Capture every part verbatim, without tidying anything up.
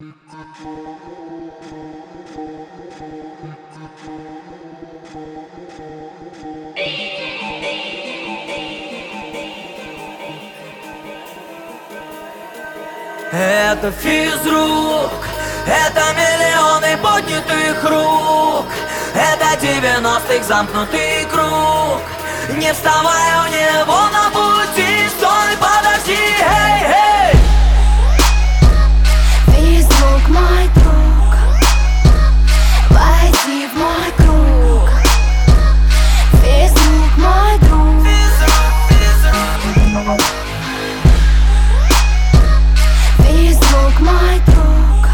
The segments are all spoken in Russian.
Это физрук, это миллионы поднятых рук, это девяностых замкнутый круг. Не вставай у него на пути, стой, подожди, эй, эй. Физрук, мой друг, войди в мой круг. Физрук, мой друг, Физрук, физрук. Физрук, мой друг,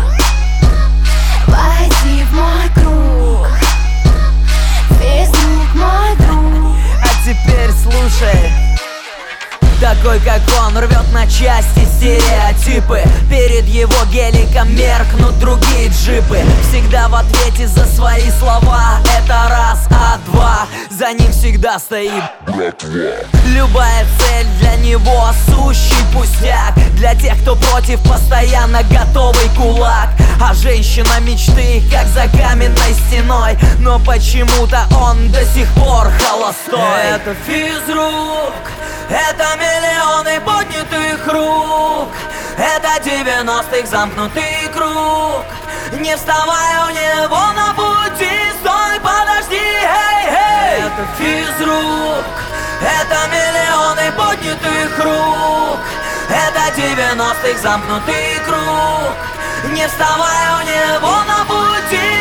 войди в мой круг. Физрук, мой друг. А теперь слушай. Такой, как он, рвет на части стереотипы. Перед его геликом меркнут другие джипы. Всегда в ответе за свои слова. Это раз, а два, за ним всегда стоит братва. Любая цель для него сущий пустяк. Для тех, кто против, постоянно готовый кулак. А женщина мечты, как за каменной стеной. Но почему-то он до сих пор холостой. Это физрук, это миллионы поднятых рук, это девяностых замкнутый круг. Не вставай у него на пути, стой, подожди, эй, эй. Это физрук, это миллионы поднятых рук, это девяностых замкнутый круг. Не вставай у него на пути,